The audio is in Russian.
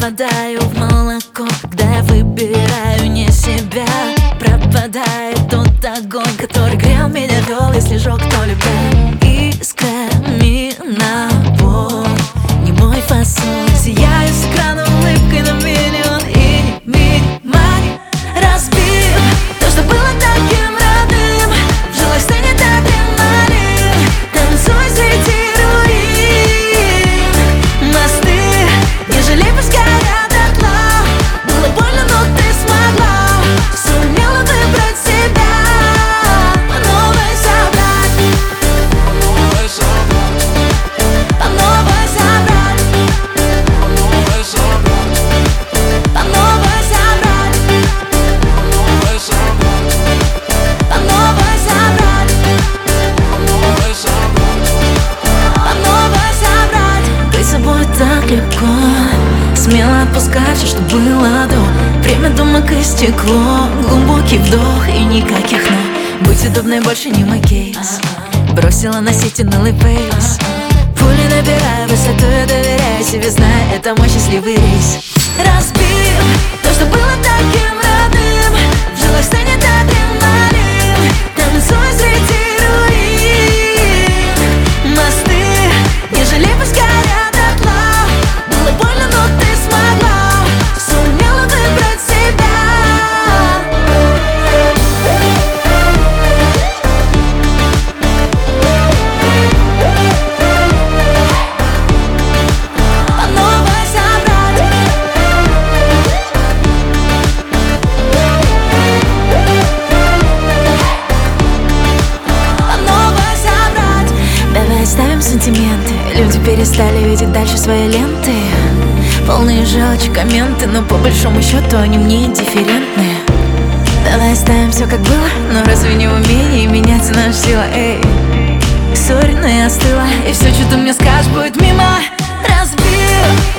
Попадаю в молоко, когда я выбираю не себя. Пропадает тот огонь, который грел меня, вел, если жёг, то любя. Искрами набор, не мой фасон. Сияю с экрана улыбкой на миллион. И мини-мани разбил то, что было таким родным. Вжилось ты не так адреналин. Танцуй среди руин. Мосты, не жалей, пускай горят дотла. Было больно, но ты смогла. Сумела выбрать себя. По новой собрать. По новой собрать. По новой собрать. По новой собрать. По новой собрать. Быть собой так легко. Смело отпускать все, что было до. Время думок и стекло. Глубокий вдох и никаких но. Быть удобной больше не мой кейс. Бросила носить унылый пейс. Пули набирая высоту, я доверяю себе, зная, это мой счастливый рейс. Разбил то, что было таким родным. Вжилось ты не так адреналин. Танцуй среди руин. Мосты, не жалей, пускай горят дотла. Было больно, но ты смогла. Сумела выбрать себя. По новой собрать. По новой собрать. Давай оставим сантименты. Люди перестали видеть дальше свои ленты. Полные желчи комменты, но по большому счету они мне индифферентны. Давай оставим все как было, но разве не в умении меняться наша сила, эй. Ссорена и остыла, и все, что ты мне скажешь, будет мимо. Разбил